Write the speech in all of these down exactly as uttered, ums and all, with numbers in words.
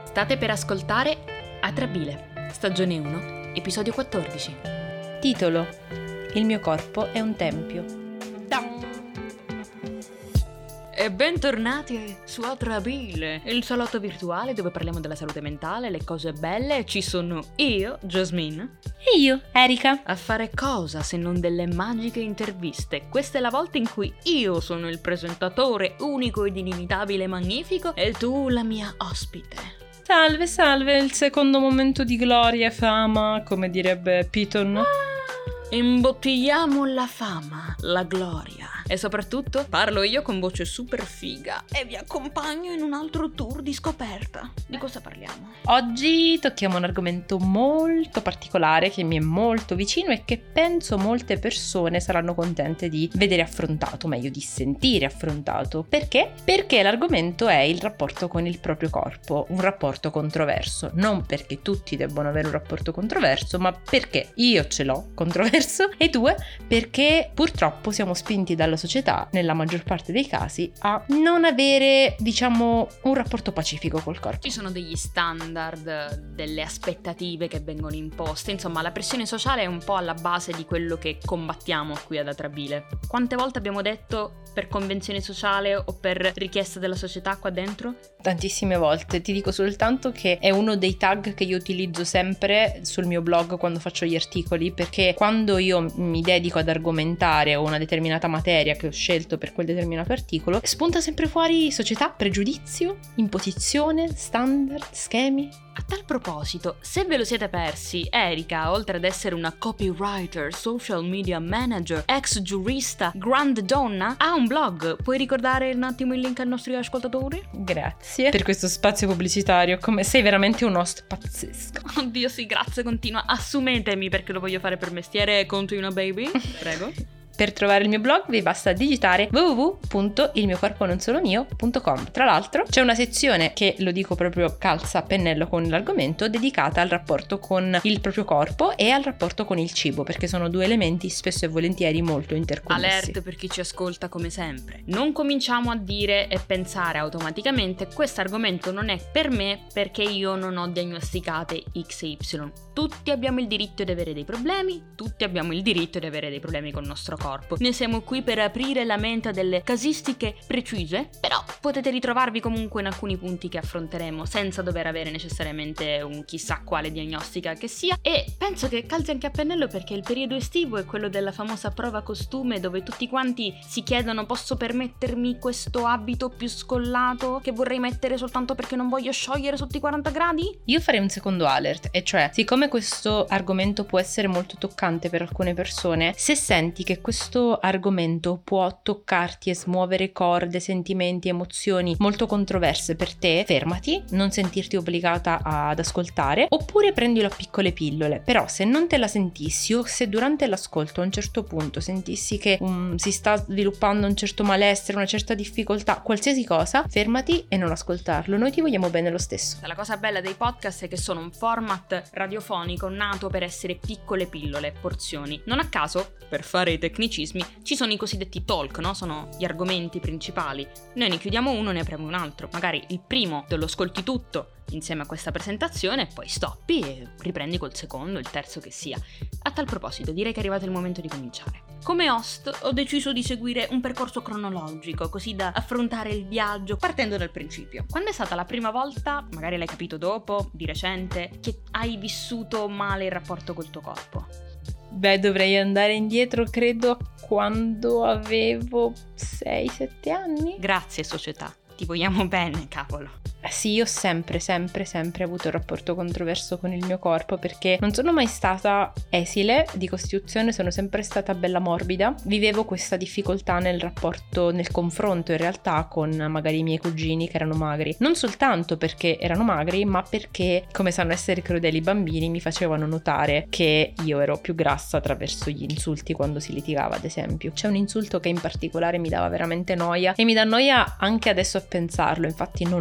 State per ascoltare Atrabile, stagione uno, episodio quattordici. Titolo: Il mio corpo è un tempio. E bentornati su Atrabile, il salotto virtuale dove parliamo della salute mentale, le cose belle. Ci sono io, Jasmine. E io, Erika. A fare cosa se non delle magiche interviste? Questa è la volta in cui io sono il presentatore unico ed inimitabile e magnifico e tu la mia ospite. Salve, salve, il secondo momento di gloria e fama, come direbbe Piton. Ah, imbottigliamo la fama, la gloria e soprattutto parlo io con voce super figa e vi accompagno in un altro tour di scoperta. Di cosa parliamo? Oggi tocchiamo un argomento molto particolare che mi è molto vicino e che penso molte persone saranno contente di vedere affrontato, meglio di sentire affrontato. Perché? Perché l'argomento è il rapporto con il proprio corpo, un rapporto controverso. Non perché tutti debbano avere un rapporto controverso, ma perché io ce l'ho controverso e due, perché purtroppo siamo spinti dalla società, nella maggior parte dei casi, a non avere, diciamo, un rapporto pacifico col corpo. Ci sono degli standard, delle aspettative che vengono imposte, insomma la pressione sociale è un po' alla base di quello che combattiamo qui ad Atrabile. Quante volte abbiamo detto per convenzione sociale o per richiesta della società qua dentro? Tantissime volte, ti dico soltanto che è uno dei tag che io utilizzo sempre sul mio blog quando faccio gli articoli, perché quando io mi dedico ad argomentare o una determinata materia che ho scelto per quel determinato articolo, spunta sempre fuori società, pregiudizio, imposizione, standard, schemi. A tal proposito, se ve lo siete persi, Erika, oltre ad essere una copywriter, social media manager, ex giurista, grande donna, ha un blog. Puoi ricordare un attimo il link ai nostri ascoltatori? Grazie per questo spazio pubblicitario, come sei veramente un host pazzesco. Oddio sì, grazie, continua, assumetemi perché lo voglio fare per mestiere. Continua baby, prego. Per trovare il mio blog vi basta digitare w w w punto il mio corpo non solo mio punto com. Tra l'altro c'è una sezione che, lo dico proprio calza a pennello con l'argomento, dedicata al rapporto con il proprio corpo e al rapporto con il cibo, perché sono due elementi spesso e volentieri molto interconnessi. Alert per chi ci ascolta come sempre. Non cominciamo a dire e pensare automaticamente questo argomento non è per me perché io non ho diagnosticate X e Y. Tutti abbiamo il diritto di avere dei problemi, tutti abbiamo il diritto di avere dei problemi con il nostro corpo. Noi siamo qui per aprire la mente a delle casistiche precise, però potete ritrovarvi comunque in alcuni punti che affronteremo senza dover avere necessariamente un chissà quale diagnostica che sia. E penso che calzi anche a pennello perché il periodo estivo è quello della famosa prova costume, dove tutti quanti si chiedono: posso permettermi questo abito più scollato che vorrei mettere soltanto perché non voglio sciogliere sotto i quaranta gradi? Io farei un secondo alert, e cioè, siccome questo argomento può essere molto toccante per alcune persone, se senti che questo argomento può toccarti e smuovere corde, sentimenti, emozioni molto controverse per te, fermati, non sentirti obbligata ad ascoltare, oppure prendilo a piccole pillole. Però se non te la sentissi, o se durante l'ascolto a un certo punto sentissi che um, si sta sviluppando un certo malessere, una certa difficoltà, qualsiasi cosa, fermati e non ascoltarlo. Noi ti vogliamo bene lo stesso. La cosa bella dei podcast è che sono un format radiofonico nato per essere piccole pillole, porzioni. Non a caso, per fare i tecnicismi, ci sono i cosiddetti talk, no? Sono gli argomenti principali. Noi ne chiudiamo uno, ne apriamo un altro. Magari il primo te lo ascolti tutto insieme a questa presentazione, poi stoppi e riprendi col secondo, il terzo che sia. A tal proposito, direi che è arrivato il momento di cominciare. Come host ho deciso di seguire un percorso cronologico, così da affrontare il viaggio partendo dal principio. Quando è stata la prima volta, magari l'hai capito dopo, di recente, che hai vissuto male il rapporto col tuo corpo? Beh, dovrei andare indietro, credo, quando avevo sei sette anni. Grazie società, ti vogliamo bene, cavolo. Sì, io ho sempre, sempre, sempre avuto un rapporto controverso con il mio corpo, perché non sono mai stata esile di costituzione, sono sempre stata bella morbida. Vivevo questa difficoltà nel rapporto, nel confronto in realtà con magari i miei cugini che erano magri. Non soltanto perché erano magri, ma perché, come sanno essere crudeli i bambini, mi facevano notare che io ero più grassa attraverso gli insulti quando si litigava, ad esempio. C'è un insulto che in particolare mi dava veramente noia e mi dà noia anche adesso a pensarlo, infatti non lo dirò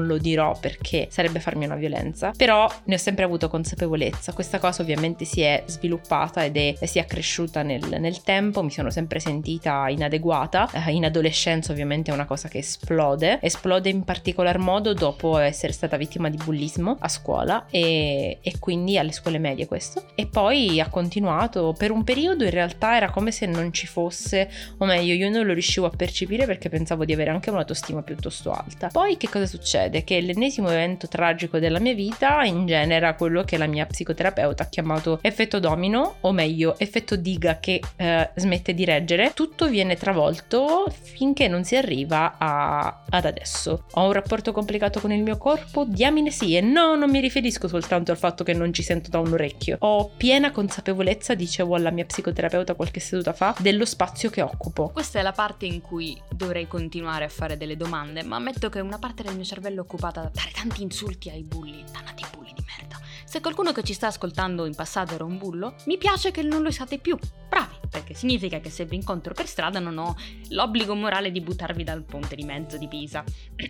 farò perché sarebbe farmi una violenza, però ne ho sempre avuto consapevolezza. Questa cosa ovviamente si è sviluppata ed è si è cresciuta nel, nel tempo, mi sono sempre sentita inadeguata. Eh, in adolescenza ovviamente è una cosa che esplode, esplode in particolar modo dopo essere stata vittima di bullismo a scuola e, e quindi alle scuole medie questo, e poi ha continuato per un periodo. In realtà era come se non ci fosse, o meglio io non lo riuscivo a percepire perché pensavo di avere anche un'autostima piuttosto alta. Poi che cosa succede? Che l'ennesimo evento tragico della mia vita ingenera quello che la mia psicoterapeuta ha chiamato effetto domino, o meglio effetto diga che eh, smette di reggere. Tutto viene travolto finché non si arriva a, ad adesso. Ho un rapporto complicato con il mio corpo? Diamine sì, e no, non mi riferisco soltanto al fatto che non ci sento da un orecchio. Ho piena consapevolezza, dicevo alla mia psicoterapeuta qualche seduta fa, dello spazio che occupo. Questa è la parte in cui dovrei continuare a fare delle domande, ma ammetto che una parte del mio cervello è occupata da dare tanti insulti ai bulli, dannati bulli di merda. Se qualcuno che ci sta ascoltando in passato era un bullo, mi piace che non lo siate più. Bravi, perché significa che se vi incontro per strada non ho l'obbligo morale di buttarvi dal ponte di mezzo di Pisa.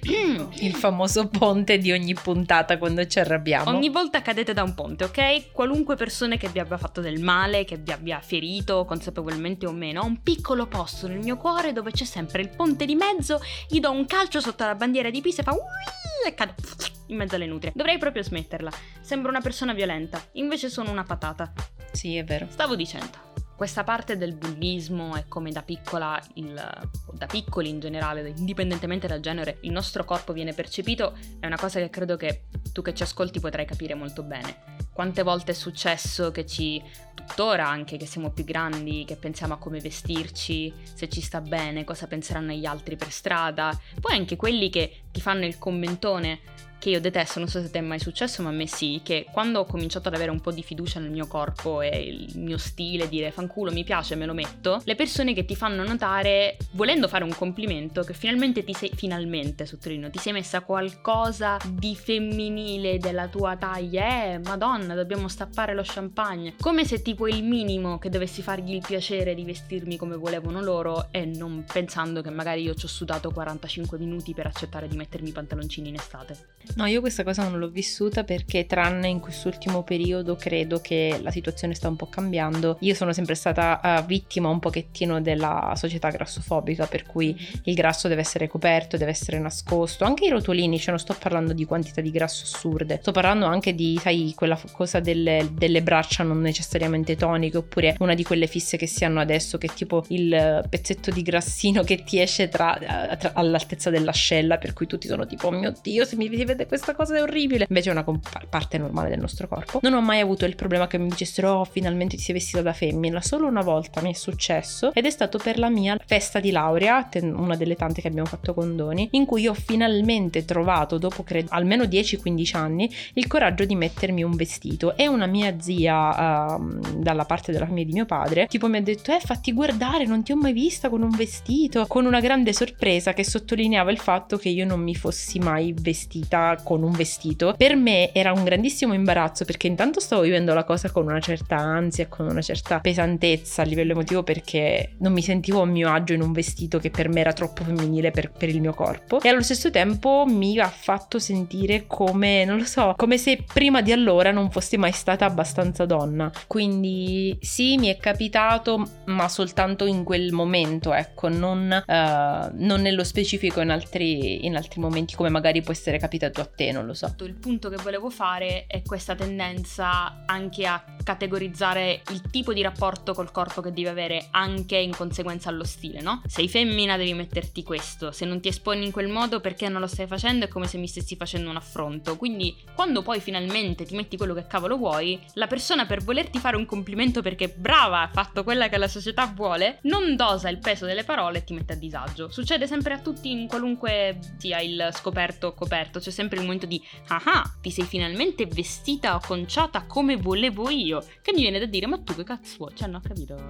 Il famoso ponte di ogni puntata quando ci arrabbiamo. Ogni volta cadete da un ponte, ok? Qualunque persona che vi abbia fatto del male, che vi abbia ferito, consapevolmente o meno, ho un piccolo posto nel mio cuore dove c'è sempre il ponte di mezzo, gli do un calcio sotto la bandiera di Pisa e fa e cade in mezzo alle nutrie. Dovrei proprio smetterla. Sembro una persona violenta, invece sono una patata. Sì, è vero. Stavo dicendo, questa parte del bullismo e come da piccola, il, da piccoli in generale, indipendentemente dal genere, il nostro corpo viene percepito, è una cosa che credo che tu che ci ascolti potrai capire molto bene. Quante volte è successo che ci, tuttora anche che siamo più grandi, che pensiamo a come vestirci, se ci sta bene, cosa penseranno gli altri per strada, poi anche quelli che ti fanno il commentone, che io detesto, non so se ti è mai successo, ma a me sì, che quando ho cominciato ad avere un po' di fiducia nel mio corpo e il mio stile, dire fanculo mi piace, me lo metto, le persone che ti fanno notare, volendo fare un complimento, che finalmente ti sei, finalmente sottolineo, ti sei messa qualcosa di femminile della tua taglia, eh madonna dobbiamo stappare lo champagne, come se tipo il minimo che dovessi fargli il piacere di vestirmi come volevano loro, e non pensando che magari io ci ho sudato quarantacinque minuti per accettare di mettermi i pantaloncini in estate. No, io questa cosa non l'ho vissuta perché tranne in quest'ultimo periodo credo che la situazione sta un po' cambiando. Io sono sempre stata uh, vittima un pochettino della società grassofobica, per cui il grasso deve essere coperto, deve essere nascosto, anche i rotolini, cioè non sto parlando di quantità di grasso assurde, sto parlando anche di, sai, quella cosa delle, delle braccia non necessariamente toniche, oppure una di quelle fisse che si hanno adesso, che è tipo il pezzetto di grassino che ti esce tra, tra, all'altezza dell'ascella, per cui tutti sono tipo oh mio Dio, se mi vede questa cosa è orribile, invece è una comp- parte normale del nostro corpo. Non ho mai avuto il problema che mi dicessero oh finalmente ti sei vestita da femmina, solo una volta mi è successo ed è stato per la mia festa di laurea, una delle tante che abbiamo fatto con Doni, in cui ho finalmente trovato dopo credo almeno dieci quindici anni il coraggio di mettermi un vestito, e una mia zia uh, dalla parte della famiglia di mio padre tipo mi ha detto eh fatti guardare, non ti ho mai vista con un vestito, con una grande sorpresa che sottolineava il fatto che io non mi fossi mai vestita con un vestito. Per me era un grandissimo imbarazzo perché intanto stavo vivendo la cosa con una certa ansia, con una certa pesantezza a livello emotivo, perché non mi sentivo a mio agio in un vestito che per me era troppo femminile per, per il mio corpo, e allo stesso tempo mi ha fatto sentire come, non lo so, come se prima di allora non fossi mai stata abbastanza donna. Quindi sì, mi è capitato, ma soltanto in quel momento, ecco, non, uh, non nello specifico in altri, in altri momenti come magari può essere capitato a te, non lo so. Il punto che volevo fare è questa tendenza anche a categorizzare il tipo di rapporto col corpo che devi avere anche in conseguenza allo stile, no? Sei femmina devi metterti questo, se non ti esponi in quel modo perché non lo stai facendo è come se mi stessi facendo un affronto. Quindi quando poi finalmente ti metti quello che cavolo vuoi, la persona per volerti fare un complimento perché brava, ha fatto quella che la società vuole, non dosa il peso delle parole e ti mette a disagio. Succede sempre a tutti in qualunque sia il scoperto o coperto, c'è sempre il momento di ah, ti sei finalmente vestita o conciata come volevo io, che mi viene da dire ma tu che cazzo vuoi? Cioè non ho capito.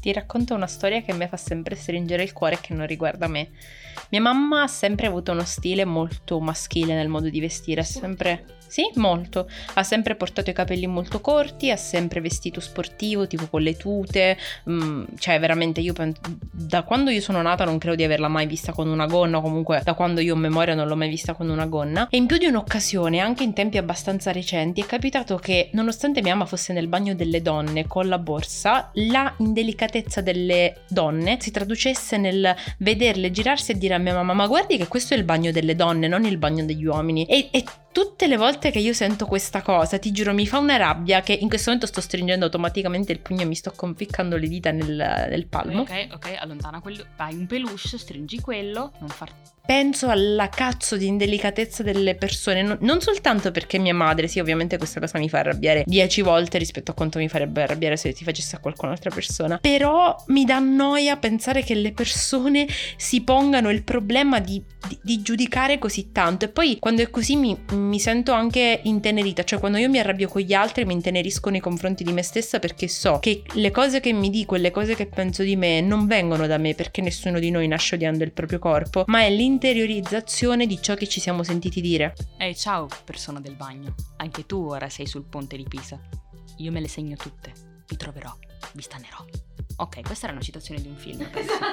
Ti racconto una storia che a me fa sempre stringere il cuore e che non riguarda me. Mia mamma ha sempre avuto uno stile molto maschile nel modo di vestire, ha sempre... Sì, molto. Ha sempre portato i capelli molto corti, ha sempre vestito sportivo, tipo con le tute, mm, cioè veramente io penso, da quando io sono nata non credo di averla mai vista con una gonna, o comunque da quando io ho memoria non l'ho mai vista con una gonna. E in più di un'occasione, anche in tempi abbastanza recenti, è capitato che nonostante mia mamma fosse nel bagno delle donne con la borsa, la indelicatezza delle donne si traducesse nel vederle girarsi e dire a mia mamma: ma guardi che questo è il bagno delle donne, non il bagno degli uomini. E, e tutte le volte che io sento questa cosa, ti giuro, mi fa una rabbia che in questo momento sto stringendo automaticamente il pugno e mi sto conficcando le dita nel, nel palmo. Ok, ok, allontana quello. Vai un peluche, stringi quello, non far... Penso alla cazzo di indelicatezza delle persone, non, non soltanto perché mia madre, sì, ovviamente questa cosa mi fa arrabbiare dieci volte rispetto a quanto mi farebbe arrabbiare se ti facesse a qualcun'altra persona, però mi dà noia pensare che le persone si pongano il problema di, di, di giudicare così tanto. E poi quando è così mi, mi sento anche intenerita, cioè quando io mi arrabbio con gli altri mi intenerisco nei confronti di me stessa, perché so che le cose che mi dico e le cose che penso di me non vengono da me, perché nessuno di noi nasce odiando il proprio corpo, ma è l'interiorizzazione di ciò che ci siamo sentiti dire. Ehi, hey, ciao persona del bagno, anche tu ora sei sul ponte di Pisa. Io me le segno tutte, vi troverò, vi stannerò. Ok, questa era una citazione di un film.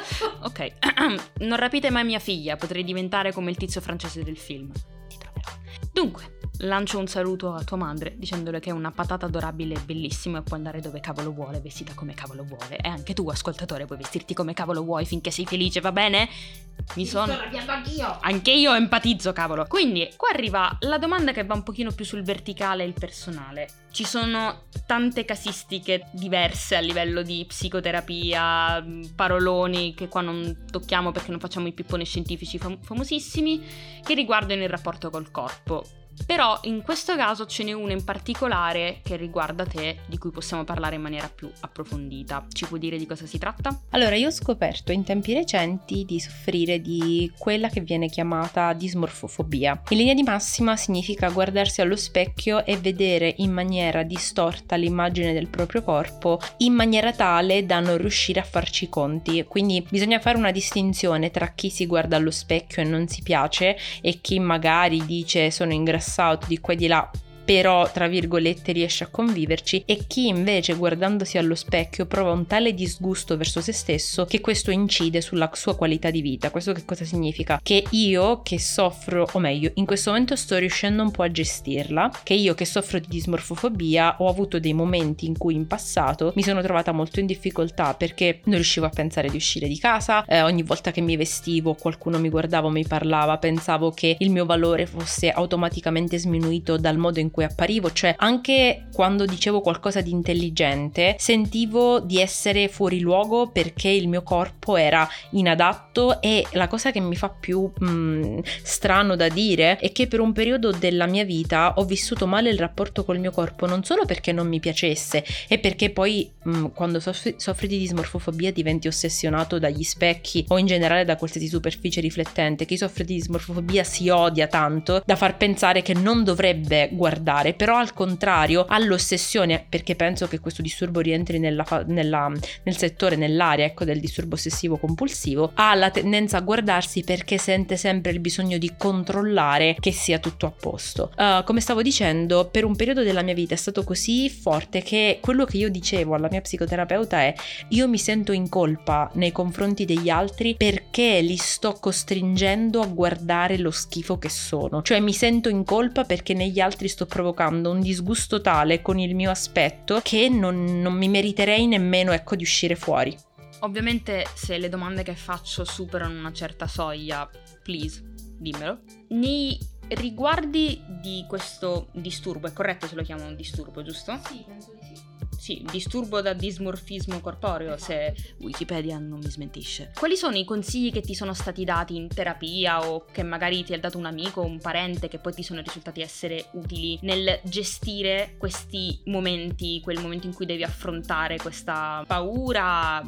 Ok, non rapite mai mia figlia, potrei diventare come il tizio francese del film. Ti troverò. Dunque, lancio un saluto a tua madre dicendole che è una patata adorabile e bellissima e può andare dove cavolo vuole, vestita come cavolo vuole. E anche tu, ascoltatore, puoi vestirti come cavolo vuoi finché sei felice, va bene? Mi sono arrabbiato anch'io. Anche io empatizzo, cavolo. Quindi, qua arriva la domanda che va un pochino più sul verticale e il personale. Ci sono tante casistiche diverse a livello di psicoterapia, paroloni che qua non tocchiamo perché non facciamo i pipponi scientifici fam- famosissimi, che riguardano il rapporto col corpo. Però in questo caso ce n'è una in particolare che riguarda te, di cui possiamo parlare in maniera più approfondita. Ci puoi dire di cosa si tratta? Allora, io ho scoperto in tempi recenti di soffrire di quella che viene chiamata dismorfofobia. In linea di massima significa guardarsi allo specchio e vedere in maniera distorta l'immagine del proprio corpo, in maniera tale da non riuscire a farci i conti. Quindi bisogna fare una distinzione tra chi si guarda allo specchio e non si piace e chi magari dice sono ingrassato di qua e di là, però tra virgolette riesce a conviverci, e chi invece guardandosi allo specchio prova un tale disgusto verso se stesso che questo incide sulla sua qualità di vita. Questo che cosa significa? Che io che soffro, o meglio in questo momento sto riuscendo un po' a gestirla, che io che soffro di dismorfofobia ho avuto dei momenti in cui in passato mi sono trovata molto in difficoltà perché non riuscivo a pensare di uscire di casa, eh, ogni volta che mi vestivo qualcuno mi guardava o mi parlava, pensavo che il mio valore fosse automaticamente sminuito dal modo in cui apparivo, cioè anche quando dicevo qualcosa di intelligente sentivo di essere fuori luogo perché il mio corpo era inadatto. E la cosa che mi fa più mh, strano da dire è che per un periodo della mia vita ho vissuto male il rapporto col mio corpo, non solo perché non mi piacesse e perché poi mh, quando soffri, soffri di dismorfofobia diventi ossessionato dagli specchi o in generale da qualsiasi superficie riflettente. Chi soffre di dismorfofobia si odia tanto da far pensare che non dovrebbe guardare, però al contrario ha l'ossessione, perché penso che questo disturbo rientri nella, nella, nel settore, nell'area ecco del disturbo ossessivo compulsivo, ha la tendenza a guardarsi perché sente sempre il bisogno di controllare che sia tutto a posto. Uh, come stavo dicendo, per un periodo della mia vita è stato così forte che quello che io dicevo alla mia psicoterapeuta è: io mi sento in colpa nei confronti degli altri perché li sto costringendo a guardare lo schifo che sono, cioè mi sento in colpa perché negli altri sto provocando un disgusto tale con il mio aspetto che non, non mi meriterei nemmeno ecco di uscire fuori. Ovviamente se le domande che faccio superano una certa soglia, please dimmelo. Nei riguardi di questo disturbo, è corretto se lo chiamo un disturbo, giusto? Sì, penso di sì. Sì, disturbo da dismorfismo corporeo, se Wikipedia non mi smentisce. Quali sono i consigli che ti sono stati dati in terapia o che magari ti ha dato un amico o un parente che poi ti sono risultati essere utili nel gestire questi momenti, quel momento in cui devi affrontare questa paura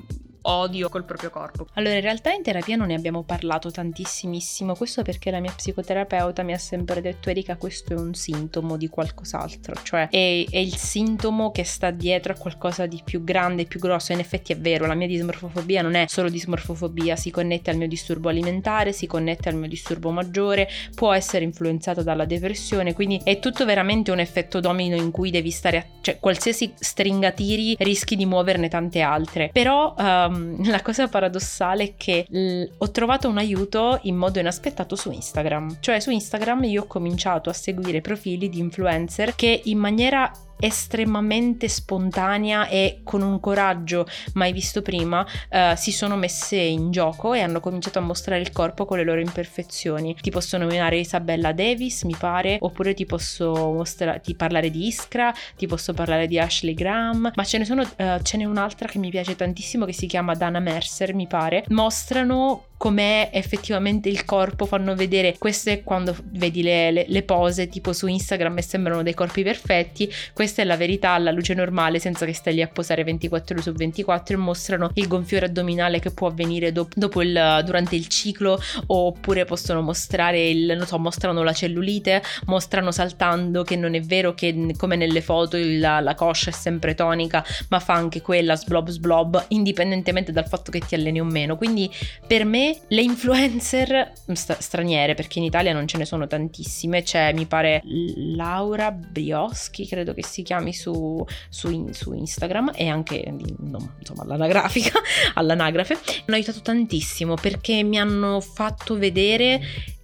odio col proprio corpo. Allora, in realtà in terapia non ne abbiamo parlato tantissimissimo, questo perché la mia psicoterapeuta mi ha sempre detto: Erika, questo è un sintomo di qualcos'altro, cioè è, è il sintomo che sta dietro a qualcosa di più grande, più grosso. In effetti è vero, la mia dismorfofobia non è solo dismorfofobia, si connette al mio disturbo alimentare, si connette al mio disturbo maggiore, può essere influenzata dalla depressione, quindi è tutto veramente un effetto domino in cui devi stare a... cioè qualsiasi stringa tiri rischi di muoverne tante altre. Però um, la cosa paradossale è che l- ho trovato un aiuto in modo inaspettato su Instagram. Cioè su Instagram io ho cominciato a seguire profili di influencer che in maniera estremamente spontanea e con un coraggio mai visto prima uh, si sono messe in gioco e hanno cominciato a mostrare il corpo con le loro imperfezioni. Ti posso nominare Isabella Davis, mi pare, oppure ti posso mostrare, ti parlare di Iskra, ti posso parlare di Ashley Graham, ma ce ne sono uh, ce n'è un'altra che mi piace tantissimo che si chiama Dana Mercer, mi pare. Mostrano com'è effettivamente il corpo, fanno vedere, queste quando vedi le, le, le pose tipo su Instagram e sembrano dei corpi perfetti, questa è la verità alla luce normale senza che stai lì a posare ventiquattro ore su ventiquattro, e mostrano il gonfiore addominale che può avvenire do- dopo il, durante il ciclo, oppure possono mostrare il, non so, mostrano la cellulite, mostrano saltando che non è vero che come nelle foto il, la, la coscia è sempre tonica, ma fa anche quella sblob sblob indipendentemente dal fatto che ti alleni o meno. Quindi per me le influencer st- straniere, perché in Italia non ce ne sono tantissime, c'è mi pare Laura Brioschi, credo che si chiami su, su, in, su Instagram, e anche no, insomma all'anagrafica all'anagrafe mi hanno aiutato tantissimo perché mi hanno fatto vedere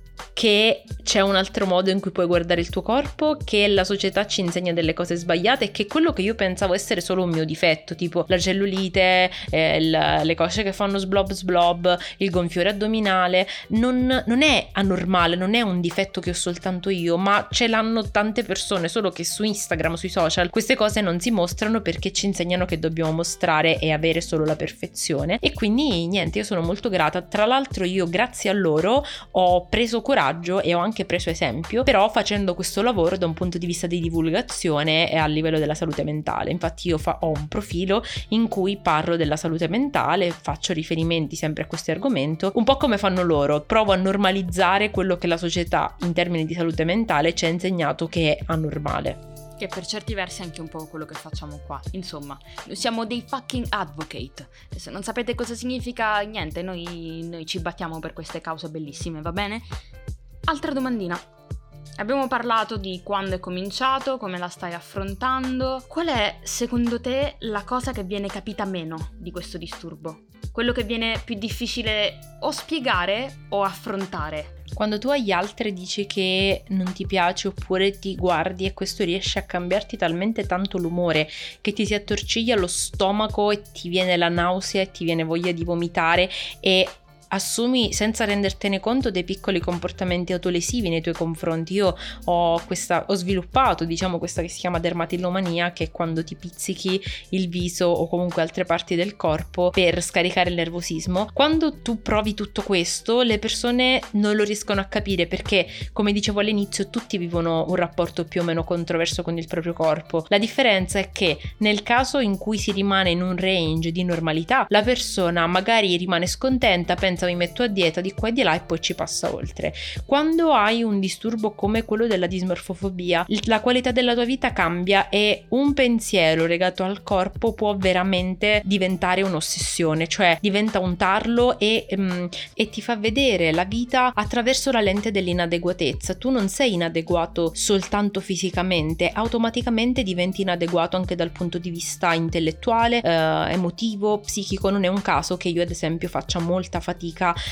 che c'è un altro modo in cui puoi guardare il tuo corpo, che la società ci insegna delle cose sbagliate e che quello che io pensavo essere solo un mio difetto, tipo la cellulite, eh, il, le cose che fanno sblob sblob, il gonfiore addominale, non, non è anormale, non è un difetto che ho soltanto io, ma ce l'hanno tante persone, solo che su Instagram, sui social, queste cose non si mostrano perché ci insegnano che dobbiamo mostrare e avere solo la perfezione. E quindi niente, io sono molto grata. Tra l'altro io grazie a loro ho preso coraggio e ho anche preso esempio, però facendo questo lavoro da un punto di vista di divulgazione e a livello della salute mentale. Infatti io fa- ho un profilo in cui parlo della salute mentale, faccio riferimenti sempre a questo argomento, un po' come fanno loro, provo a normalizzare quello che la società in termini di salute mentale ci ha insegnato che è anormale. Che per certi versi è anche un po' quello che facciamo qua. Insomma, noi siamo dei fucking advocate. E se non sapete cosa significa, niente, noi, noi ci battiamo per queste cause bellissime, va bene? Altra domandina. Abbiamo parlato di quando è cominciato, come la stai affrontando. Qual è, secondo te, la cosa che viene capita meno di questo disturbo? Quello che viene più difficile o spiegare o affrontare? Quando tu agli altri dici che non ti piace oppure ti guardi e questo riesce a cambiarti talmente tanto l'umore che ti si attorciglia lo stomaco e ti viene la nausea e ti viene voglia di vomitare e assumi senza rendertene conto dei piccoli comportamenti autolesivi nei tuoi confronti. Io ho questa ho sviluppato diciamo questa che si chiama dermatillomania, che è quando ti pizzichi il viso o comunque altre parti del corpo per scaricare il nervosismo. Quando tu provi tutto questo le persone non lo riescono a capire perché, come dicevo all'inizio, tutti vivono un rapporto più o meno controverso con il proprio corpo. La differenza è che nel caso in cui si rimane in un range di normalità, la persona magari rimane scontenta, pensa mi metto a dieta di qua e di là e poi ci passa oltre. Quando hai un disturbo come quello della dismorfofobia, la qualità della tua vita cambia e un pensiero legato al corpo può veramente diventare un'ossessione, cioè diventa un tarlo e, um, e ti fa vedere la vita attraverso la lente dell'inadeguatezza. Tu non sei inadeguato soltanto fisicamente, automaticamente diventi inadeguato anche dal punto di vista intellettuale, eh, emotivo, psichico. Non è un caso che io ad esempio faccia molta fatica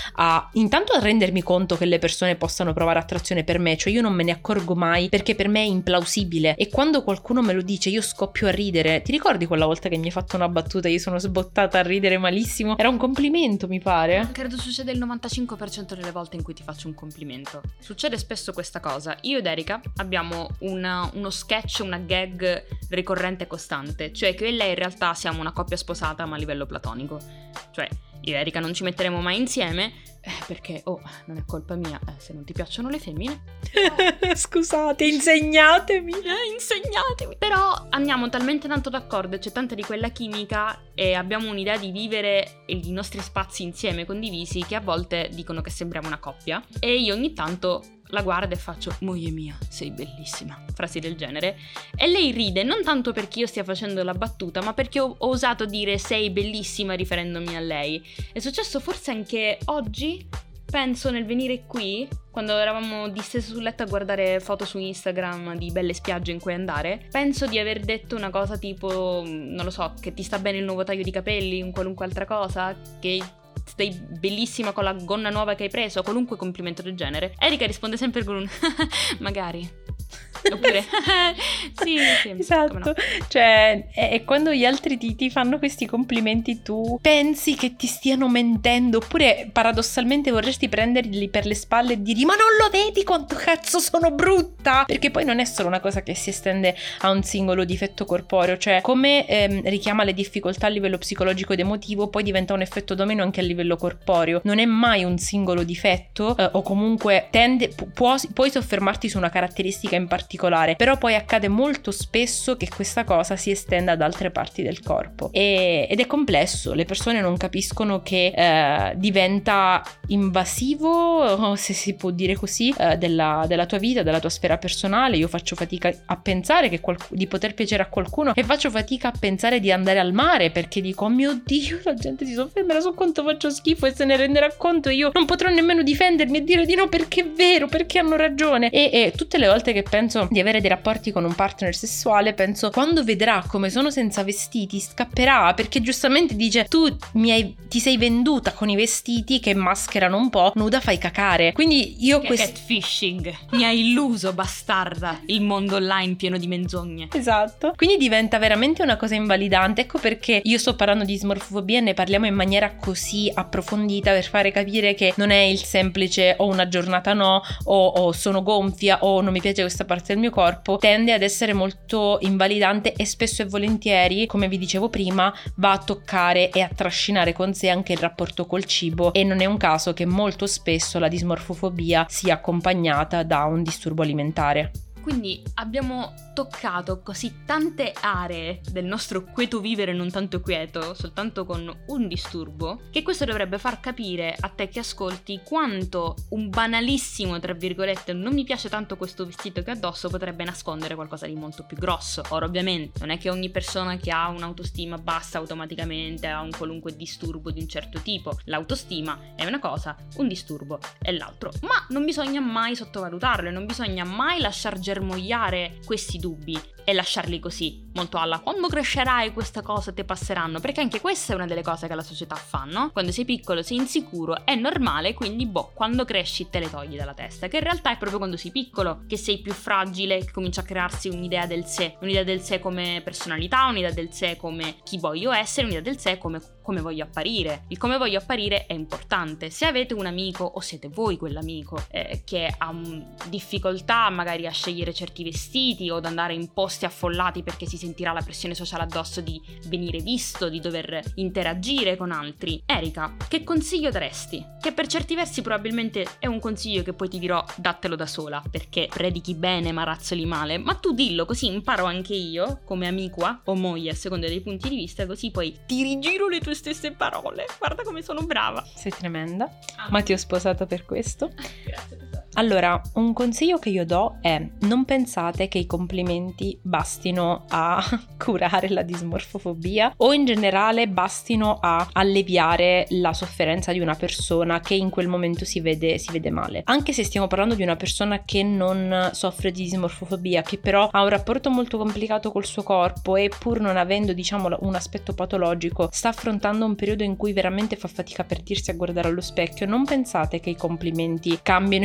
a intanto a rendermi conto che le persone possano provare attrazione per me, cioè io non me ne accorgo mai perché per me è implausibile e quando qualcuno me lo dice io scoppio a ridere. Ti ricordi quella volta che mi hai fatto una battuta e io sono sbottata a ridere malissimo? Era un complimento, mi pare. Credo succede il novantacinque per cento delle volte in cui ti faccio un complimento. Succede spesso questa cosa. Io ed Erika abbiamo una, uno sketch, una gag ricorrente e costante, cioè che io e lei in realtà siamo una coppia sposata ma a livello platonico. Cioè io e Erika non ci metteremo mai insieme, eh, perché, oh, non è colpa mia, eh, se non ti piacciono le femmine. Scusate, insegnatemi. Eh, insegnatemi. Però andiamo talmente tanto d'accordo, c'è tanta di quella chimica e abbiamo un'idea di vivere i nostri spazi insieme condivisi che a volte dicono che sembriamo una coppia. E io ogni tanto la guardo e faccio: moglie mia, sei bellissima, frasi del genere, e lei ride, non tanto perché io stia facendo la battuta, ma perché ho, ho osato dire sei bellissima riferendomi a lei. È successo forse anche oggi, penso, nel venire qui, quando eravamo distese sul letto a guardare foto su Instagram di belle spiagge in cui andare. Penso di aver detto una cosa tipo, non lo so, che ti sta bene il nuovo taglio di capelli, un qualunque altra cosa, che stai bellissima con la gonna nuova che hai preso, qualunque complimento del genere. Erika risponde sempre con un magari, oppure sì, sì, esatto, no. Cioè è, è quando gli altri ti, ti fanno questi complimenti, tu pensi che ti stiano mentendo, oppure paradossalmente vorresti prenderli per le spalle e dirgli: ma non lo vedi quanto cazzo sono brutta? Perché poi non è solo una cosa che si estende a un singolo difetto corporeo, cioè come ehm, richiama le difficoltà a livello psicologico ed emotivo, poi diventa un effetto domino anche a livello corporeo. Non è mai un singolo difetto, eh, o comunque tende, pu- può, puoi soffermarti su una caratteristica in particolare, però poi accade molto spesso che questa cosa si estenda ad altre parti del corpo e, ed è complesso. Le persone non capiscono che eh, diventa invasivo, se si può dire così, eh, della, della tua vita, della tua sfera personale. Io faccio fatica a pensare che qualc- di poter piacere a qualcuno, e faccio fatica a pensare di andare al mare perché dico: oh mio Dio, la gente si soffermerà su quanto faccio schifo e se ne renderà conto, io non potrò nemmeno difendermi e dire di no perché è vero, perché hanno ragione. E, e tutte le volte che penso di avere dei rapporti con un partner sessuale, penso: quando vedrà come sono senza vestiti scapperà, perché giustamente dice: tu mi hai, ti sei venduta con i vestiti che mascherano un po', nuda fai cacare. Quindi io che quest... catfishing, mi ha illuso, bastarda, il mondo online pieno di menzogne. Esatto, quindi diventa veramente una cosa invalidante. Ecco perché io sto parlando di dismorfobia e ne parliamo in maniera così approfondita, per fare capire che non è il semplice ho una giornata no, o, o sono gonfia, o non mi piace questa parte del mio corpo. Tende ad essere molto invalidante e spesso e volentieri, come vi dicevo prima, va a toccare e a trascinare con sé anche il rapporto col cibo, e non è un caso che molto spesso la dismorfofobia sia accompagnata da un disturbo alimentare. Quindi abbiamo toccato così tante aree del nostro quieto vivere non tanto quieto, soltanto con un disturbo, che questo dovrebbe far capire a te che ascolti quanto un banalissimo, tra virgolette, non mi piace tanto questo vestito che ho addosso, potrebbe nascondere qualcosa di molto più grosso. Ora, ovviamente, non è che ogni persona che ha un'autostima bassa automaticamente ha un qualunque disturbo di un certo tipo. L'autostima è una cosa, un disturbo è l'altro. Ma non bisogna mai sottovalutarlo, non bisogna mai lasciar germogliare questi dubbi e lasciarli così, molto alla quando crescerai queste cose ti passeranno, perché anche questa è una delle cose che la società fa, no? Quando sei piccolo sei insicuro, è normale, quindi boh, quando cresci te le togli dalla testa, che in realtà è proprio quando sei piccolo che sei più fragile, che comincia a crearsi un'idea del sé, un'idea del sé come personalità, un'idea del sé come chi voglio essere, un'idea del sé come come voglio apparire. Il come voglio apparire è importante. Se avete un amico, o siete voi quell'amico eh, che ha um, difficoltà magari a scegliere certi vestiti o ad andare in posti affollati perché si sentirà la pressione sociale addosso di venire visto, di dover interagire con altri, Erika, che consiglio daresti? Che per certi versi probabilmente è un consiglio che poi ti dirò dattelo da sola, perché predichi bene ma razzoli male, ma tu dillo così imparo anche io come amica o moglie a seconda dei punti di vista, così poi ti rigiro le tue stesse parole. Guarda come sono brava. Sei tremenda, ah. ma ti ho sposato per questo. Grazie. Allora, un consiglio che io do è: non pensate che i complimenti bastino a curare la dismorfofobia o in generale bastino a alleviare la sofferenza di una persona che in quel momento si vede, si vede male. Anche se stiamo parlando di una persona che non soffre di dismorfofobia, che però ha un rapporto molto complicato col suo corpo e pur non avendo, diciamo, un aspetto patologico, sta affrontando un periodo in cui veramente fa fatica per dirsi a guardare allo specchio, non pensate che i complimenti cambino improvvisamente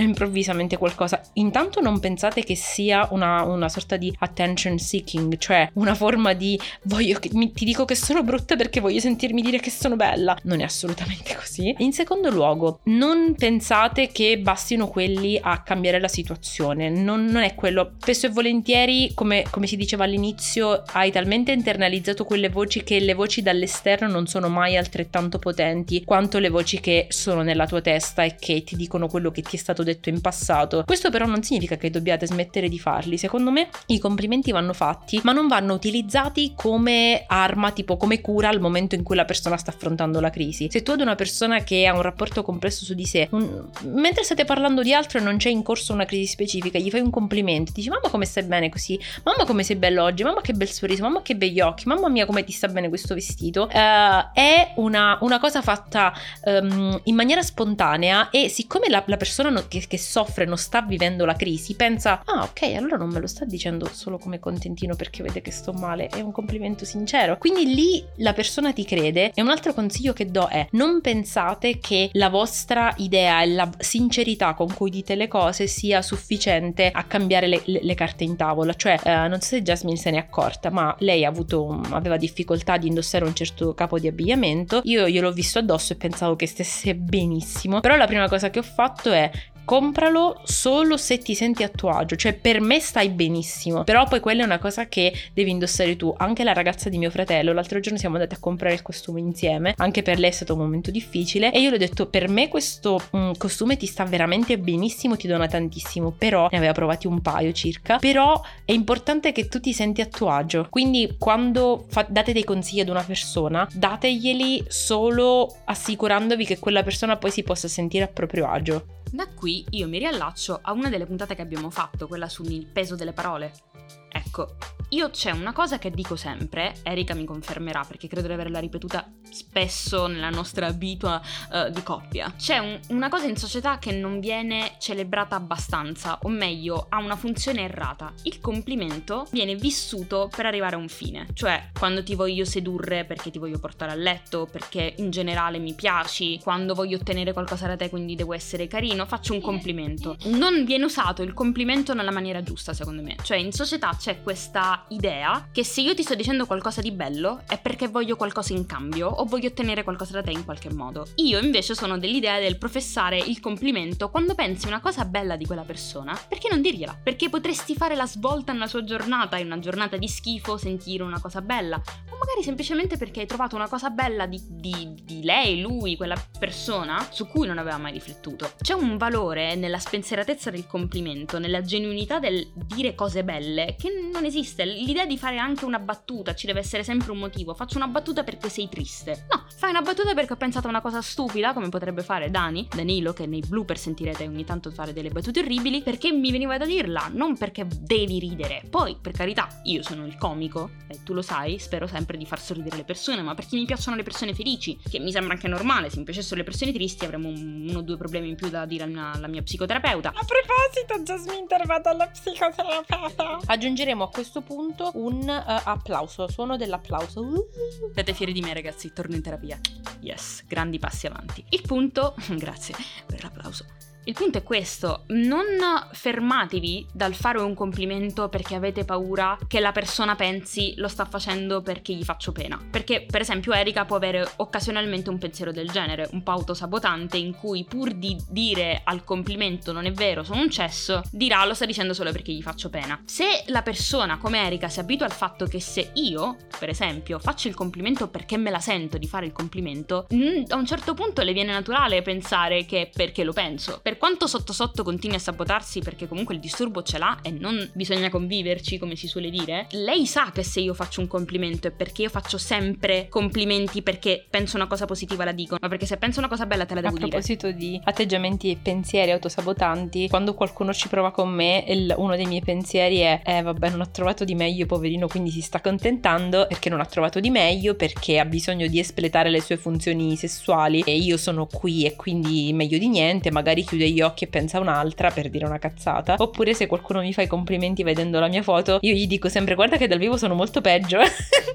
decisamente qualcosa. Intanto non pensate che sia una, una sorta di attention seeking, cioè una forma di voglio che mi, ti dico che sono brutta perché voglio sentirmi dire che sono bella. Non è assolutamente così. In secondo luogo, non pensate che bastino quelli a cambiare la situazione, non, non è quello. Spesso e volentieri, come, come si diceva all'inizio, hai talmente internalizzato quelle voci che le voci dall'esterno non sono mai altrettanto potenti quanto le voci che sono nella tua testa e che ti dicono quello che ti è stato detto in passato. Questo però non significa che dobbiate smettere di farli. Secondo me i complimenti vanno fatti, ma non vanno utilizzati come arma, tipo come cura al momento in cui la persona sta affrontando la crisi. Se tu ad una persona che ha un rapporto complesso su di sé, un... mentre state parlando di altro e non c'è in corso una crisi specifica, gli fai un complimento, dici mamma come stai bene così, mamma come sei bello oggi, mamma che bel sorriso, mamma che begli occhi, mamma mia come ti sta bene questo vestito, uh, è una, una cosa fatta um, in maniera spontanea, e siccome la, la persona no, che, che soffre non sta vivendo la crisi, pensa ah ok, allora non me lo sta dicendo solo come contentino perché vede che sto male, è un complimento sincero, quindi lì la persona ti crede. E un altro consiglio che do è: non pensate che la vostra idea e la sincerità con cui dite le cose sia sufficiente a cambiare le, le, le carte in tavola. Cioè eh, non so se Jasmine se n'è accorta, ma lei ha avuto un, aveva difficoltà di indossare un certo capo di abbigliamento. Io gliel'ho visto addosso e pensavo che stesse benissimo, però la prima cosa che ho fatto è: compralo solo se ti senti a tuo agio, cioè per me stai benissimo, però poi quella è una cosa che devi indossare tu. Anche la ragazza di mio fratello, l'altro giorno siamo andati a comprare il costume insieme, anche per lei è stato un momento difficile e io le ho detto per me questo mh, costume ti sta veramente benissimo, ti dona tantissimo, però ne aveva provati un paio circa, però è importante che tu ti senti a tuo agio, quindi quando fa- date dei consigli ad una persona, dateglieli solo assicurandovi che quella persona poi si possa sentire a proprio agio. Da qui io mi riallaccio a una delle puntate che abbiamo fatto, quella sul peso delle parole. Ecco, io c'è una cosa che dico sempre, Erika mi confermerà perché credo di averla ripetuta spesso nella nostra vita uh, di coppia. C'è un, una cosa in società che non viene celebrata abbastanza, o meglio, ha una funzione errata. Il complimento viene vissuto per arrivare a un fine, cioè quando ti voglio sedurre perché ti voglio portare a letto, perché in generale mi piaci, quando voglio ottenere qualcosa da te quindi devo essere carino, faccio un complimento. Non viene usato il complimento nella maniera giusta, secondo me. Cioè in società c'è questa idea che se io ti sto dicendo qualcosa di bello è perché voglio qualcosa in cambio o voglio ottenere qualcosa da te in qualche modo. Io invece sono dell'idea del professare il complimento quando pensi una cosa bella di quella persona, perché non dirgliela? Perché potresti fare la svolta nella sua giornata, in una giornata di schifo sentire una cosa bella, o magari semplicemente perché hai trovato una cosa bella di, di, di lei, lui, quella persona su cui non aveva mai riflettuto. C'è un valore nella spensieratezza del complimento, nella genuinità del dire cose belle che non esiste. L'idea di fare anche una battuta, ci deve essere sempre un motivo. Faccio una battuta perché sei triste. No, fai una battuta perché ho pensato a una cosa stupida, come potrebbe fare Dani, Danilo, che nei blooper sentirete ogni tanto fare delle battute orribili, perché mi veniva da dirla, non perché devi ridere. Poi, per carità, io sono il comico, e tu lo sai, spero sempre di far sorridere le persone, ma perché mi piacciono le persone felici, che mi sembra anche normale. Se mi piacessero le persone tristi avremmo un, uno o due problemi in più da dire alla, alla mia psicoterapeuta. A proposito, Jasmine, vado alla psicoterapeuta. Aggiungeremo a questo punto un uh, applauso, suono dell'applauso. Uh. Siete fieri di me, ragazzi, torno in terapia. Yes, grandi passi avanti. Il punto, grazie per l'applauso. Il punto è questo: non fermatevi dal fare un complimento perché avete paura che la persona pensi lo sta facendo perché gli faccio pena. Perché, per esempio, Erika può avere occasionalmente un pensiero del genere, un po' autosabotante, in cui pur di dire al complimento non è vero, sono un cesso, dirà lo sta dicendo solo perché gli faccio pena. Se la persona come Erika si abitua al fatto che se io, per esempio, faccio il complimento perché me la sento di fare il complimento, a un certo punto le viene naturale pensare che perché lo penso. Per quanto sotto sotto continui a sabotarsi perché comunque il disturbo ce l'ha e non bisogna conviverci, come si suole dire, lei sa che se io faccio un complimento è perché io faccio sempre complimenti perché penso una cosa positiva la dico, ma perché se penso una cosa bella te la devo dire. A proposito dire. di atteggiamenti e pensieri autosabotanti, quando qualcuno ci prova con me, il, uno dei miei pensieri è eh vabbè, non ha trovato di meglio, poverino, quindi si sta accontentando perché non ha trovato di meglio, perché ha bisogno di espletare le sue funzioni sessuali e io sono qui e quindi meglio di niente, magari chiude gli occhi e pensa un'altra, per dire una cazzata. Oppure se qualcuno mi fa i complimenti vedendo la mia foto, io gli dico sempre guarda che dal vivo sono molto peggio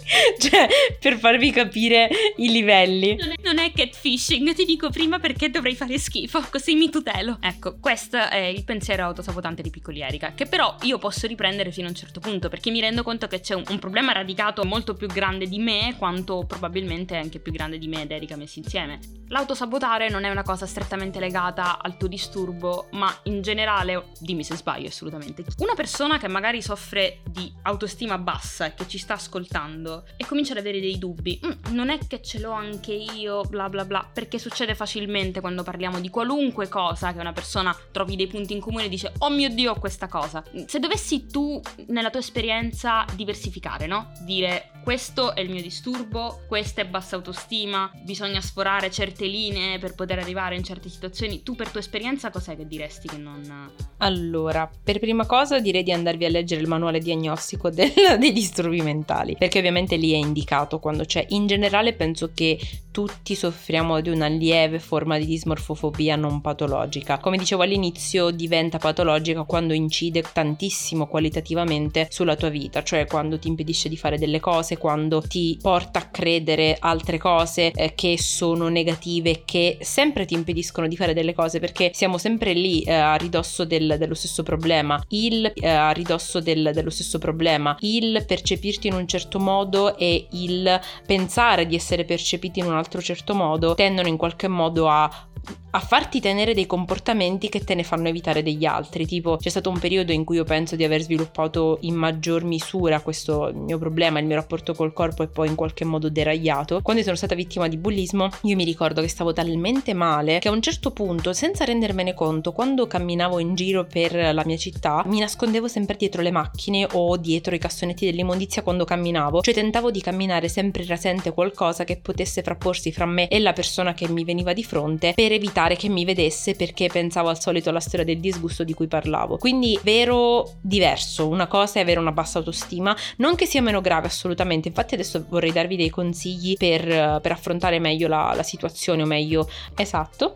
Cioè, per farvi capire i livelli. Non è, non è catfishing, ti dico prima perché dovrei fare schifo, così mi tutelo. Ecco, questo è il pensiero autosabotante di piccoli Erika, che però io posso riprendere fino a un certo punto, perché mi rendo conto che c'è un, un problema radicato molto più grande di me, quanto probabilmente è anche più grande di me ed Erika messi insieme. L'autosabotare non è una cosa strettamente legata al tuo disturbo, ma in generale, dimmi se sbaglio assolutamente, una persona che magari soffre di autostima bassa e che ci sta ascoltando e comincia ad avere dei dubbi, mm, non è che ce l'ho anche io, bla bla bla, perché succede facilmente quando parliamo di qualunque cosa che una persona trovi dei punti in comune e dice oh mio Dio questa cosa. Se dovessi tu nella tua esperienza diversificare, no? Dire questo è il mio disturbo, questa è bassa autostima, bisogna sforare certe linee per poter arrivare in certe situazioni, tu per tua esperienza cos'è che diresti che non... Allora, per prima cosa direi di andarvi a leggere il manuale diagnostico del, dei disturbi mentali, perché ovviamente lì è indicato quando c'è. In generale penso che tutti soffriamo di una lieve forma di dismorfofobia non patologica. Come dicevo all'inizio, diventa patologica quando incide tantissimo qualitativamente sulla tua vita, cioè quando ti impedisce di fare delle cose, quando ti porta a credere altre cose eh, che sono negative, che sempre ti impediscono di fare delle cose, perché siamo sempre lì eh, a ridosso del, dello stesso problema, il eh, a ridosso del, dello stesso problema, il percepirti in un certo modo e il pensare di essere percepiti in un altro certo modo tendono in qualche modo a a farti tenere dei comportamenti che te ne fanno evitare degli altri. Tipo, c'è stato un periodo in cui io penso di aver sviluppato in maggior misura questo mio problema, il mio rapporto col corpo, e poi in qualche modo deragliato. Quando sono stata vittima di bullismo, io mi ricordo che stavo talmente male che a un certo punto, senza rendermene conto, quando camminavo in giro per la mia città, mi nascondevo sempre dietro le macchine o dietro i cassonetti dell'immondizia quando camminavo, cioè tentavo di camminare sempre rasente qualcosa che potesse frapporsi fra me e la persona che mi veniva di fronte, per evitare che mi vedesse, perché pensavo al solito alla storia del disgusto di cui parlavo. Quindi vero diverso, una cosa è avere una bassa autostima, non che sia meno grave assolutamente, infatti adesso vorrei darvi dei consigli per, per affrontare meglio la, la situazione, o meglio esatto,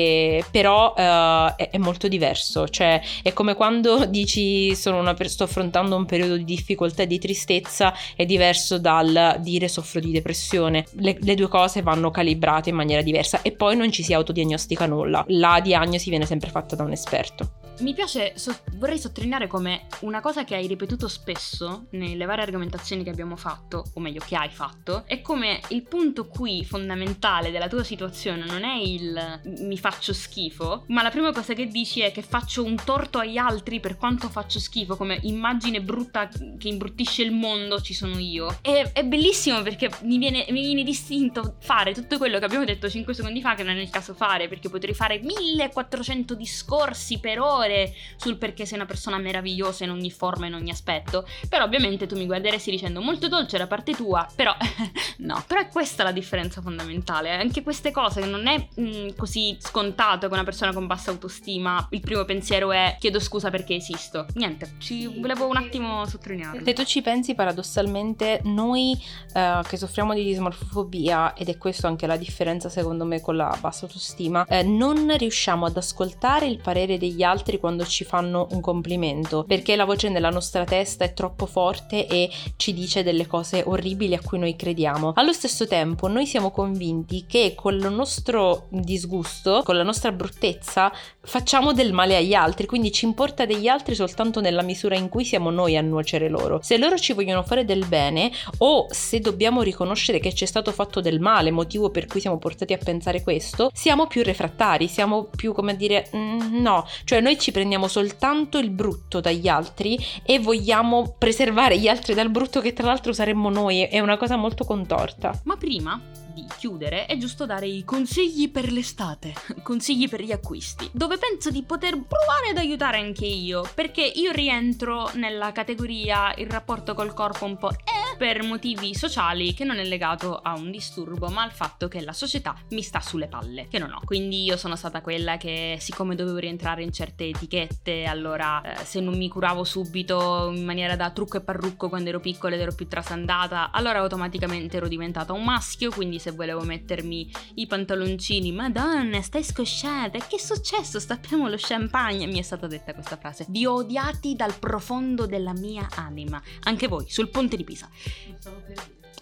e però uh, è, è molto diverso, cioè è come quando dici sono una per- sto affrontando un periodo di difficoltà e di tristezza, è diverso dal dire soffro di depressione. Le, le due cose vanno calibrate in maniera diversa, e poi non ci si autodiagnostica nulla, la diagnosi viene sempre fatta da un esperto. Mi piace, so- vorrei sottolineare come una cosa che hai ripetuto spesso nelle varie argomentazioni che abbiamo fatto, o meglio che hai fatto, è come il punto qui fondamentale della tua situazione non è il mi faccio schifo, ma la prima cosa che dici è che faccio un torto agli altri per quanto faccio schifo, come immagine brutta che imbruttisce il mondo ci sono io. E è bellissimo perché mi viene, mi viene distinto fare tutto quello che abbiamo detto cinque secondi fa, che non è il caso fare, perché potrei fare millequattrocento discorsi per ore sul perché sei una persona meravigliosa in ogni forma, in ogni aspetto, però ovviamente tu mi guarderesti dicendo molto dolce da parte tua, però no, però è questa la differenza fondamentale, anche queste cose, che non è mh, così scontato che una persona con bassa autostima il primo pensiero è chiedo scusa perché esisto, niente, ci volevo un attimo sottolinearlo. Se tu ci pensi, paradossalmente noi eh, che soffriamo di dismorfofobia, ed è questo anche la differenza secondo me con la bassa autostima, eh, non riusciamo ad ascoltare il parere degli altri quando ci fanno un complimento, perché la voce nella nostra testa è troppo forte e ci dice delle cose orribili a cui noi crediamo. Allo stesso tempo noi siamo convinti che con il nostro disgusto, con la nostra bruttezza, facciamo del male agli altri, quindi ci importa degli altri soltanto nella misura in cui siamo noi a nuocere loro. Se loro ci vogliono fare del bene, o se dobbiamo riconoscere che ci è stato fatto del male, motivo per cui siamo portati a pensare questo, siamo più refrattari, siamo più, come dire, mm, no, cioè noi ci prendiamo soltanto il brutto dagli altri e vogliamo preservare gli altri dal brutto, che tra l'altro saremmo noi. È una cosa molto contorta. Ma prima di chiudere è giusto dare i consigli per l'estate, consigli per gli acquisti, dove penso di poter provare ad aiutare anche io, perché io rientro nella categoria il rapporto col corpo un po' eh, per motivi sociali, che non è legato a un disturbo ma al fatto che la società mi sta sulle palle, che non ho. Quindi io sono stata quella che, siccome dovevo rientrare in certe etichette, allora eh, se non mi curavo subito in maniera da trucco e parrucco quando ero piccola ed ero più trasandata, allora automaticamente ero diventata un maschio, quindi se volevo mettermi i pantaloncini, madonna stai scosciata, che è successo, stappiamo lo champagne, mi è stata detta questa frase. Vi ho odiati dal profondo della mia anima, anche voi sul ponte di Pisa.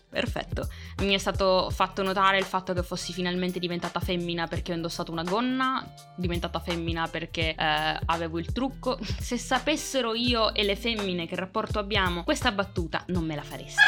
Perfetto. Mi è stato fatto notare il fatto che fossi finalmente diventata femmina perché ho indossato una gonna, diventata femmina perché eh, avevo il trucco. Se sapessero io e le femmine che rapporto abbiamo, questa battuta non me la fareste.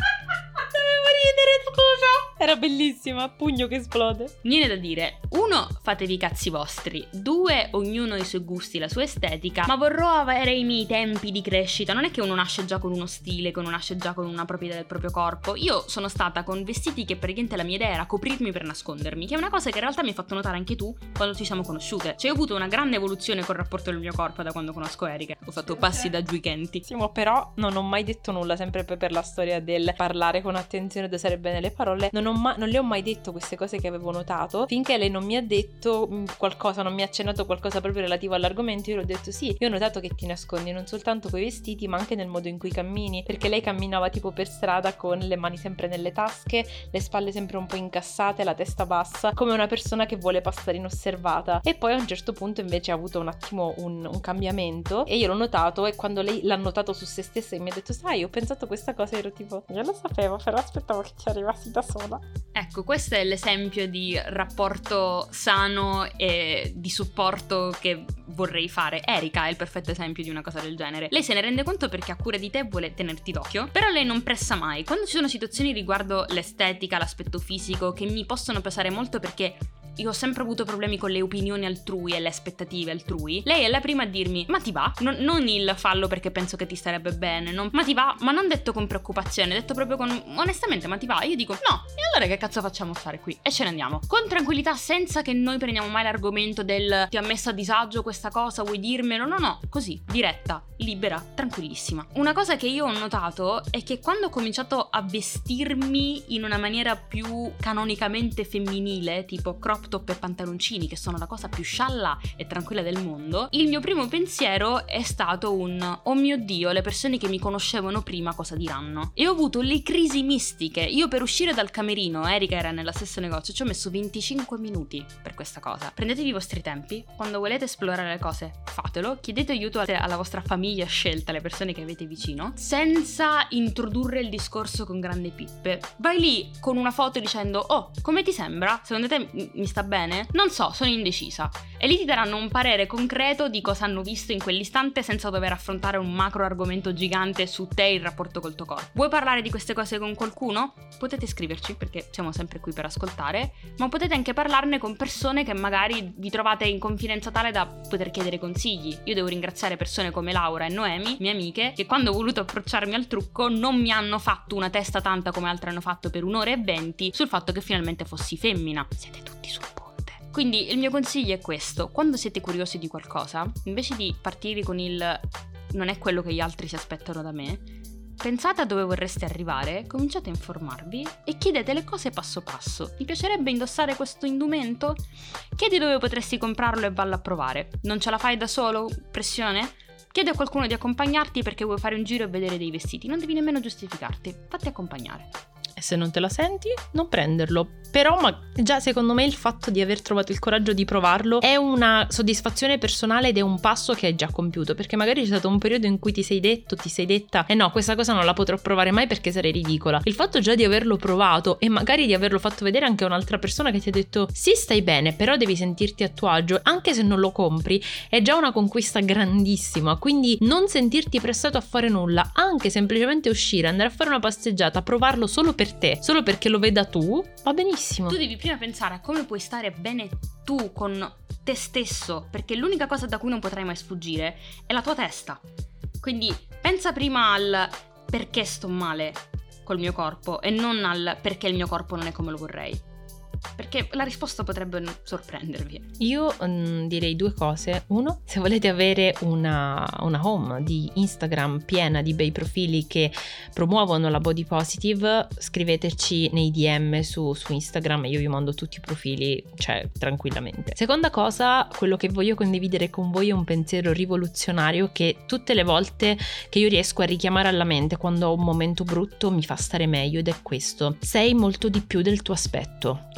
Dovevo ridere, scusa. Era bellissima, pugno che esplode. Viene da dire, uno, fatevi i cazzi vostri, due, ognuno ha i suoi gusti, la sua estetica, ma vorrò avere i miei tempi di crescita. Non è che uno nasce già con uno stile, che uno nasce già con una proprietà del proprio corpo. Io sono stata con vestiti che praticamente la mia idea era coprirmi per nascondermi, che è una cosa che in realtà mi hai fatto notare anche tu quando ci siamo conosciute. Cioè ho avuto una grande evoluzione col rapporto del mio corpo da quando conosco Erika. Ho fatto passi da giuicenti. Sì, ma però non ho mai detto nulla, sempre poi per la storia del parlare con attenzione, dosare bene le parole. Non, ho ma- non le ho mai detto queste cose che avevo notato, finché lei non mi ha detto mh, qualcosa, non mi ha accennato qualcosa proprio relativo all'argomento. Io le ho detto sì, io ho notato che ti nascondi non soltanto coi vestiti ma anche nel modo in cui cammini, perché lei camminava tipo per strada con le mani sempre nelle tasche, le spalle sempre un po' incassate, la testa bassa, come una persona che vuole passare inosservata. E poi a un certo punto invece ha avuto un attimo un, un cambiamento e io l'ho notato, e quando lei l'ha notato su se stessa e mi ha detto sai, ho pensato questa cosa, ero tipo io lo sapevo, però aspettavo che ci arrivassi da sola. Ecco, questo è l'esempio di rapporto sano e di supporto che vorrei fare. Erika è il perfetto esempio di una cosa del genere. Lei se ne rende conto perché ha cura di te e vuole tenerti d'occhio, però lei non pressa mai. Quando ci sono situazioni riguardo l'estetica, l'aspetto fisico, che mi possono pesare molto perché io ho sempre avuto problemi con le opinioni altrui e le aspettative altrui, lei è la prima a dirmi ma ti va? Non, non il fallo perché penso che ti starebbe bene, non, ma ti va? Ma non detto con preoccupazione, detto proprio con onestamente ma ti va? Io dico no, e allora che cazzo facciamo a stare qui? E ce ne andiamo con tranquillità, senza che noi prendiamo mai l'argomento del ti ha messo a disagio questa cosa, vuoi dirmelo? No no, così, diretta, libera, tranquillissima. Una cosa che io ho notato è che quando ho cominciato a vestirmi in una maniera più canonicamente femminile, tipo crop top e pantaloncini, che sono la cosa più scialla e tranquilla del mondo, il mio primo pensiero è stato un oh mio Dio, le persone che mi conoscevano prima cosa diranno? E ho avuto le crisi mistiche. Io per uscire dal camerino, Erika era nello stesso negozio, ci ho messo venticinque minuti per questa cosa. Prendetevi i vostri tempi, quando volete esplorare le cose fatelo, chiedete aiuto alla vostra famiglia scelta, alle persone che avete vicino, senza introdurre il discorso con grandi pippe. Vai lì con una foto dicendo oh, come ti sembra? Secondo te mi sta bene? Non so, sono indecisa. E lì ti daranno un parere concreto di cosa hanno visto in quell'istante senza dover affrontare un macro argomento gigante su te e il rapporto col tuo corpo. Vuoi parlare di queste cose con qualcuno? Potete scriverci perché siamo sempre qui per ascoltare, ma potete anche parlarne con persone che magari vi trovate in confidenza tale da poter chiedere consigli. Io devo ringraziare persone come Laura e Noemi, mie amiche, che quando ho voluto approcciarmi al trucco non mi hanno fatto una testa tanta come altre hanno fatto per un'ora e venti sul fatto che finalmente fossi femmina. Siete tutti sul ponte. Quindi il mio consiglio è questo: quando siete curiosi di qualcosa, invece di partire con il non è quello che gli altri si aspettano da me, pensate a dove vorreste arrivare, cominciate a informarvi e chiedete le cose passo passo. Ti piacerebbe indossare questo indumento? Chiedi dove potresti comprarlo e vallo a provare. Non ce la fai da solo? Pressione? Chiedi a qualcuno di accompagnarti perché vuoi fare un giro e vedere dei vestiti. Non devi nemmeno giustificarti, fatti accompagnare. E se non te la senti, non prenderlo. Però ma già secondo me il fatto di aver trovato il coraggio di provarlo è una soddisfazione personale ed è un passo che hai già compiuto, perché magari c'è stato un periodo in cui ti sei detto, ti sei detta eh no, questa cosa non la potrò provare mai perché sarei ridicola. Il fatto già di averlo provato e magari di averlo fatto vedere anche a un'altra persona che ti ha detto sì, stai bene, però devi sentirti a tuo agio anche se non lo compri, è già una conquista grandissima. Quindi non sentirti pressato a fare nulla, anche semplicemente uscire, andare a fare una passeggiata, provarlo solo per te, solo perché lo veda tu, va benissimo. Tu devi prima pensare a come puoi stare bene tu con te stesso, perché l'unica cosa da cui non potrai mai sfuggire è la tua testa. Quindi pensa prima al perché sto male col mio corpo e non al perché il mio corpo non è come lo vorrei, perché la risposta potrebbe sorprendervi. Io mh, direi due cose. Uno, se volete avere una, una home di Instagram piena di bei profili che promuovono la body positive, scriveteci nei D M su, su Instagram e io vi mando tutti i profili, cioè tranquillamente. Seconda cosa, quello che voglio condividere con voi è un pensiero rivoluzionario che tutte le volte che io riesco a richiamare alla mente quando ho un momento brutto mi fa stare meglio, ed è questo: sei molto di più del tuo aspetto. Questo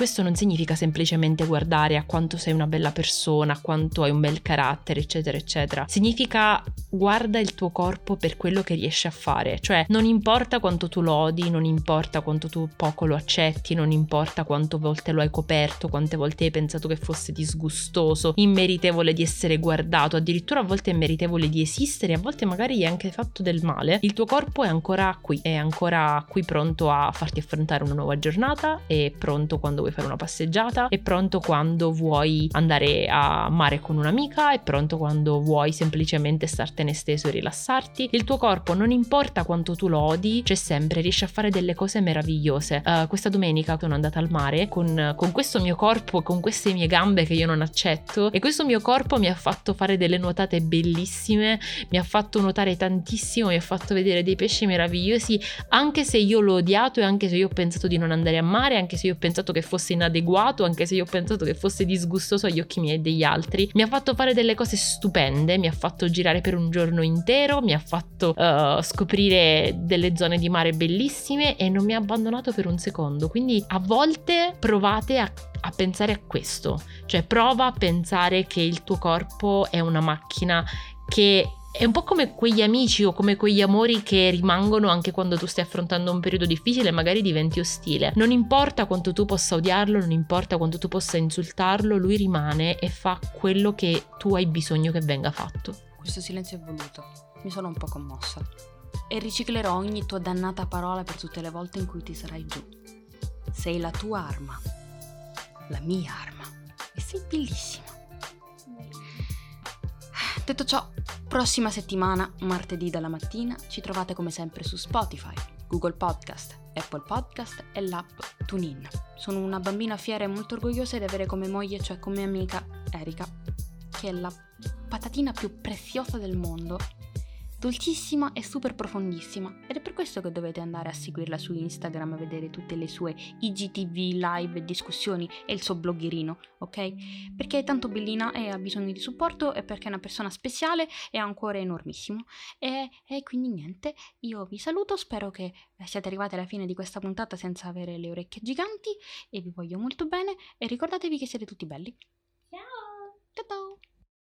questo non significa semplicemente guardare a quanto sei una bella persona, a quanto hai un bel carattere, eccetera eccetera. Significa guarda il tuo corpo per quello che riesci a fare, cioè non importa quanto tu lo odi, non importa quanto tu poco lo accetti, non importa quante volte lo hai coperto, quante volte hai pensato che fosse disgustoso, immeritevole di essere guardato, addirittura a volte è meritevole di esistere, a volte magari gli hai anche fatto del male, il tuo corpo è ancora qui, è ancora qui pronto a farti affrontare una nuova giornata, è pronto quando vuoi fare una passeggiata, è pronto quando vuoi andare a mare con un'amica, è pronto quando vuoi semplicemente startene steso e rilassarti. Il tuo corpo, non importa quanto tu lo odi, c'è sempre, riesce a fare delle cose meravigliose. Uh, questa domenica sono andata al mare con, con questo mio corpo, con queste mie gambe che io non accetto, e questo mio corpo mi ha fatto fare delle nuotate bellissime, mi ha fatto nuotare tantissimo, mi ha fatto vedere dei pesci meravigliosi, anche se io l'ho odiato e anche se io ho pensato di non andare a mare, anche se io ho pensato che fosse inadeguato, anche se io ho pensato che fosse disgustoso agli occhi miei e degli altri. Mi ha fatto fare delle cose stupende, mi ha fatto girare per un giorno intero, mi ha fatto uh, scoprire delle zone di mare bellissime e non mi ha abbandonato per un secondo. Quindi a volte provate a, a pensare a questo, cioè prova a pensare che il tuo corpo è una macchina che è un po' come quegli amici o come quegli amori che rimangono anche quando tu stai affrontando un periodo difficile e magari diventi ostile. Non importa quanto tu possa odiarlo, non importa quanto tu possa insultarlo, lui rimane e fa quello che tu hai bisogno che venga fatto. Questo silenzio è voluto, mi sono un po' commossa e riciclerò ogni tua dannata parola per tutte le volte in cui ti sarai giù. Sei la tua arma, la mia arma, e sei bellissima. Detto ciò, prossima settimana, martedì dalla mattina, ci trovate come sempre su Spotify, Google Podcast, Apple Podcast e l'app TuneIn. Sono una bambina fiera e molto orgogliosa di avere come moglie, cioè come amica, Erika, che è la patatina più preziosa del mondo, dolcissima e super profondissima, ed è per questo che dovete andare a seguirla su Instagram a vedere tutte le sue I G T V, live, discussioni e il suo bloggerino, ok? Perché è tanto bellina e ha bisogno di supporto, e perché è una persona speciale e ha un cuore enormissimo. E, e quindi niente, io vi saluto, spero che siate arrivati alla fine di questa puntata senza avere le orecchie giganti, e vi voglio molto bene, e ricordatevi che siete tutti belli.